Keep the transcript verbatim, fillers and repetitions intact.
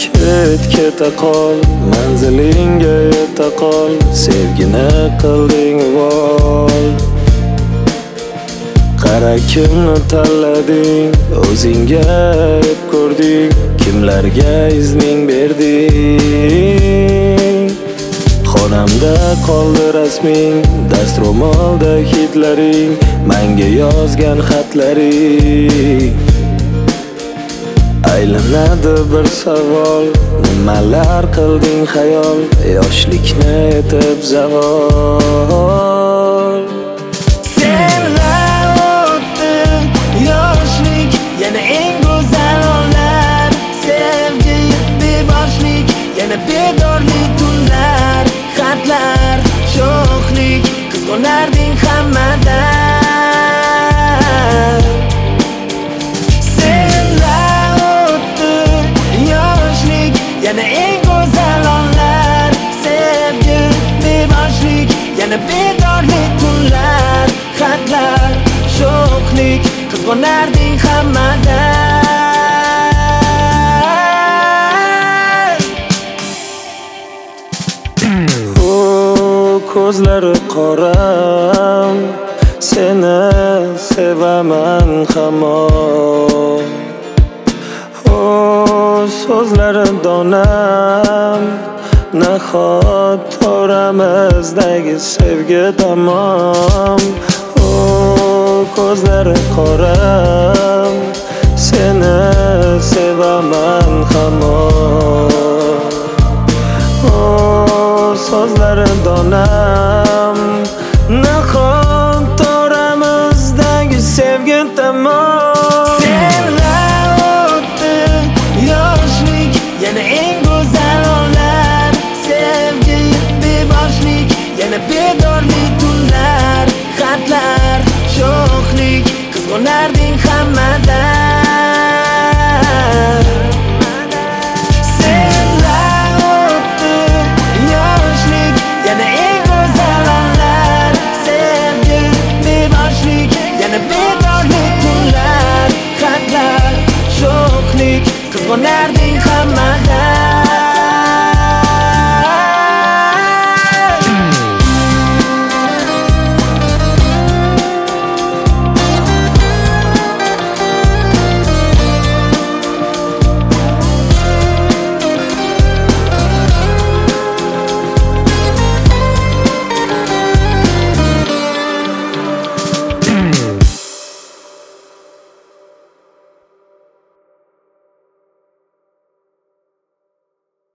ket keta qol, manzilingga yeta qol, sevgini qilding vol. Qara kimni tanlading, o'zingga ep ko'rding, kimlarga izning berding. Xonamda qoldi rasming, dastro'molda hidlaring, menga yozgan xatlaring. Aylanadi bir savol, nimalar qilding xayol, yoshlikni etib zavol. Senlar o'tdi yoshlik, yana eng go'zal onlar. Sevgi beboshlik, yana bedorlik tunlar. Xatlar, sho'xlik, qizg'onarding hammadan. Senlar o'tdi yoshlik, yana eng go'zal onlar. Sevgi beboshlik, yana bedorlik tunlar. Xatlar, sho'xlik, qizg'onarding hammadan. Ko'zlari qoram, seni sevaman hamon. O so'zlari donam, nahot oramizdagi sevgi tamom. O ko'zlari qoram, seni sevaman hamon. O so'zlari donam,